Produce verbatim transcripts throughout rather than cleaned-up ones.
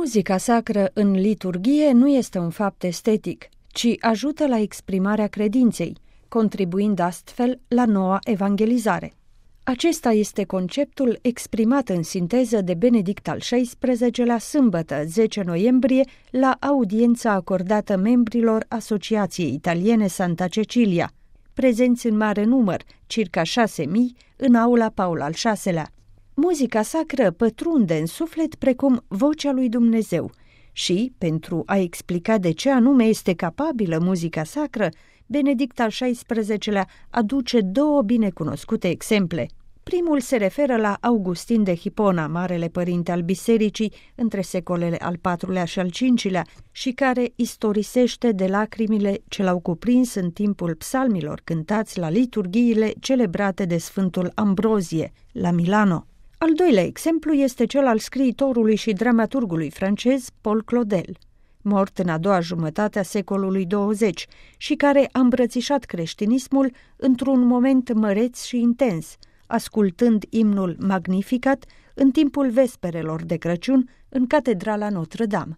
Muzica sacră în liturghie nu este un fapt estetic, ci ajută la exprimarea credinței, contribuind astfel la noua evangelizare. Acesta este conceptul exprimat în sinteză de Benedict al șaisprezecelea sâmbătă, zece noiembrie, la audiența acordată membrilor Asociației Italiene Santa Cecilia, prezenți în mare număr, circa șase mii, în aula Paul al șaselea. Muzica sacră pătrunde în suflet precum vocea lui Dumnezeu și, pentru a explica de ce anume este capabilă muzica sacră, Benedict al șaisprezecelea aduce două binecunoscute exemple. Primul se referă la Augustin de Hipona, marele părinte al bisericii între secolele al patrulea și al cincilea, și care istorisește de lacrimile ce l-au cuprins în timpul psalmilor cântați la liturghiile celebrate de Sfântul Ambrozie, la Milano. Al doilea exemplu este cel al scriitorului și dramaturgului francez Paul Claudel, mort în a doua jumătate a secolului douăzeci și care a îmbrățișat creștinismul într-un moment măreț și intens, ascultând imnul Magnificat în timpul vesperelor de Crăciun în catedrala Notre-Dame.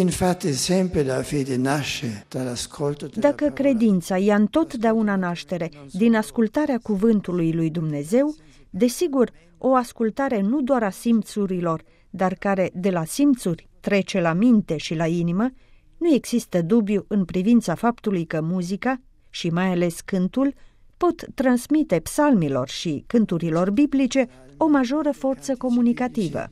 Dacă credința ia întotdeauna naștere din ascultarea cuvântului lui Dumnezeu, desigur, o ascultare nu doar a simțurilor, dar care de la simțuri trece la minte și la inimă, nu există dubiu în privința faptului că muzica, și mai ales cântul, pot transmite psalmilor și cânturilor biblice o majoră forță comunicativă.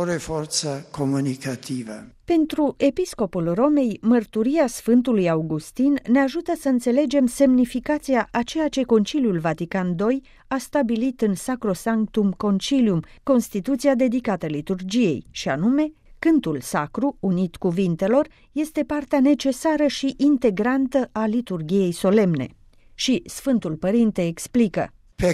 Pentru episcopul Romei, mărturia Sfântului Augustin ne ajută să înțelegem semnificația a ceea ce Conciliul Vatican doi a stabilit în Sacrosanctum Concilium, Constituția dedicată liturgiei, și anume, cântul sacru, unit cuvintelor, este partea necesară și integrantă a liturgiei solemne. Și Sfântul Părinte explică: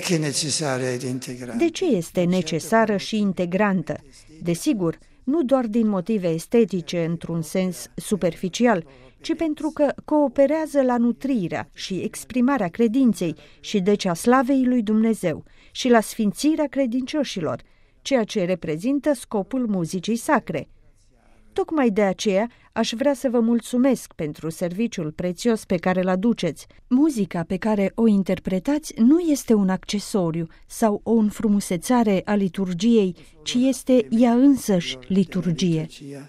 de ce este necesară și integrantă? Desigur, nu doar din motive estetice într-un sens superficial, ci pentru că cooperează la nutrirea și exprimarea credinței și deci a slavei lui Dumnezeu și la sfințirea credincioșilor, ceea ce reprezintă scopul muzicii sacre. Tocmai de aceea aș vrea să vă mulțumesc pentru serviciul prețios pe care îl aduceți. Muzica pe care o interpretați nu este un accesoriu sau o înfrumusețare a liturgiei, ci este ea însăși liturgie.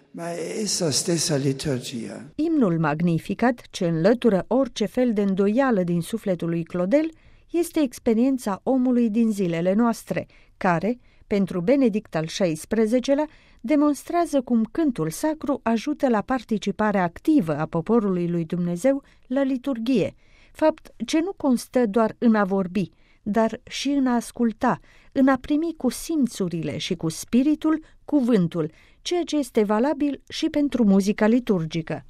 Imnul Magnificat, ce înlătură orice fel de îndoială din sufletul lui Claudel, este experiența omului din zilele noastre, care, pentru Benedict al șaisprezecelea, demonstrează cum cântul sacru ajută la participarea activă a poporului lui Dumnezeu la liturghie, fapt ce nu constă doar în a vorbi, dar și în a asculta, în a primi cu simțurile și cu spiritul cuvântul, ceea ce este valabil și pentru muzica liturgică.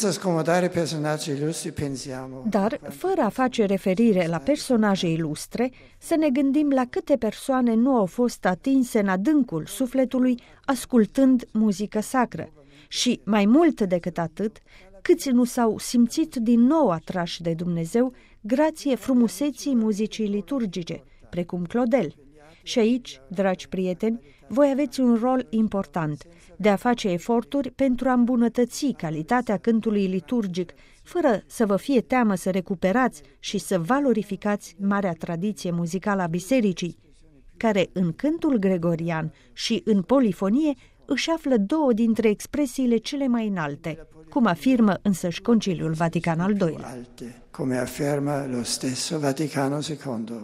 Dar, fără a face referire la personaje ilustre, să ne gândim la câte persoane nu au fost atinse în adâncul sufletului ascultând muzică sacră și, mai mult decât atât, câți nu s-au simțit din nou atrași de Dumnezeu grație frumuseții muzicii liturgice, precum Claudel. Și aici, dragi prieteni, voi aveți un rol important de a face eforturi pentru a îmbunătăți calitatea cântului liturgic, fără să vă fie teamă să recuperați și să valorificați marea tradiție muzicală a bisericii, care în cântul gregorian și în polifonie își află două dintre expresiile cele mai înalte, cum afirmă însăși Conciliul Vatican al doilea.